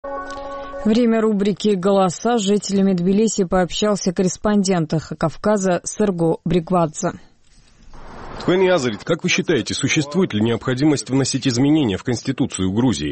Время рубрики «Голоса» с жителями Тбилиси пообщался корреспондент «Эхо Кавказа» Серго Бригвадзе. Как вы считаете, существует ли необходимость вносить изменения в Конституцию Грузии?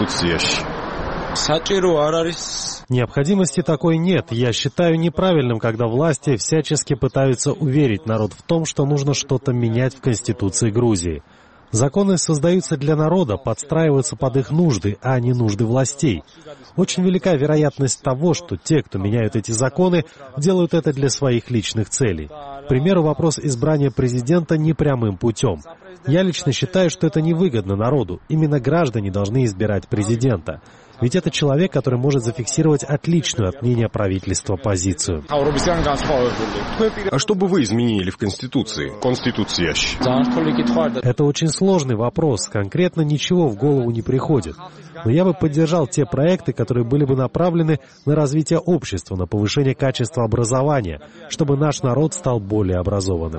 Необходимости такой нет. Я считаю неправильным, когда власти всячески пытаются уверить народ в том, что нужно что-то менять в Конституции Грузии. Законы создаются для народа, подстраиваются под их нужды, а не нужды властей. Очень велика вероятность того, что те, кто меняют эти законы, делают это для своих личных целей. К примеру, вопрос избрания президента непрямым путем. Я лично считаю, что это невыгодно народу. Именно граждане должны избирать президента. Ведь это человек, который может зафиксировать отличную от мнения правительства позицию. А что бы вы изменили в Конституции? Это очень сложный вопрос. Конкретно ничего в голову не приходит. Но я бы поддержал те проекты, которые были бы направлены на развитие общества, на повышение качества образования, чтобы наш народ стал более образованным.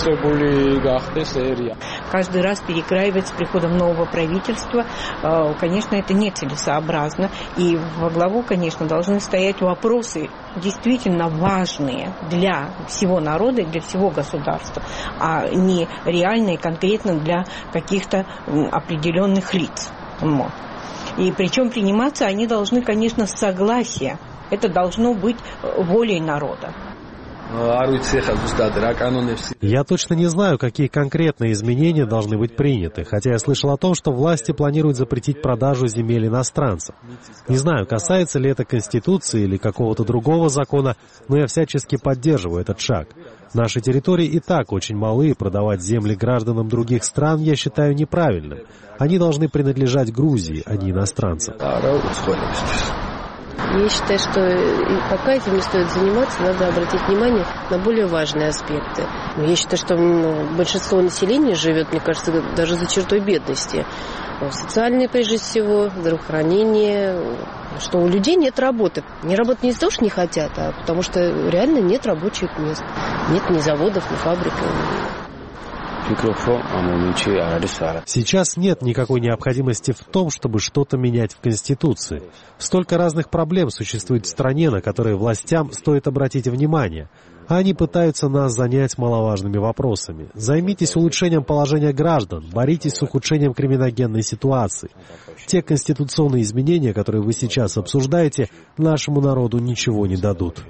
Каждый раз перекраивать с приходом нового правительства, конечно, это нецелесообразно. И во главу, конечно, должны стоять вопросы действительно важные для всего народа и для всего государства, а не реальные конкретно для каких-то определенных лиц. И причем приниматься они должны, конечно, с согласия. Это должно быть волей народа. Я точно не знаю, какие конкретные изменения должны быть приняты, хотя я слышал о том, что власти планируют запретить продажу земель иностранцам. Не знаю, касается ли это Конституции или какого-то другого закона, но я всячески поддерживаю этот шаг. Наши территории и так очень малы, и продавать земли гражданам других стран я считаю неправильным. Они должны принадлежать Грузии, а не иностранцам. Я считаю, что пока этим не стоит заниматься, надо обратить внимание на более важные аспекты. Я считаю, что большинство населения живет, мне кажется, даже за чертой бедности. Социальные, прежде всего, здравоохранение, что у людей нет работы. Не работать не из-за того, что не хотят, а потому что реально нет рабочих мест. Нет ни заводов, ни фабрик. Сейчас нет никакой необходимости в том, чтобы что-то менять в Конституции. Столько разных проблем существует в стране, на которые властям стоит обратить внимание. А они пытаются нас занять маловажными вопросами. Займитесь улучшением положения граждан, боритесь с ухудшением криминогенной ситуации. Те конституционные изменения, которые вы сейчас обсуждаете, нашему народу ничего не дадут.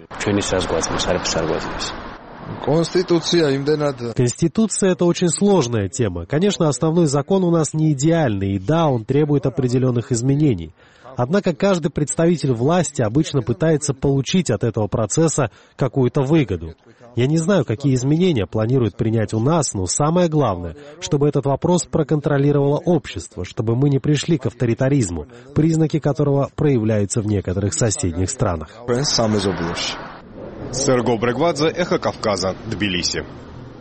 Конституция — это очень сложная тема. Конечно, основной закон у нас не идеальный, и да, он требует определенных изменений. Однако каждый представитель власти обычно пытается получить от этого процесса какую-то выгоду. Я не знаю, какие изменения планируют принять у нас, но самое главное, чтобы этот вопрос проконтролировало общество, чтобы мы не пришли к авторитаризму, признаки которого проявляются в некоторых соседних странах. Серго Бригвадзе, Эхо Кавказа, Тбилиси.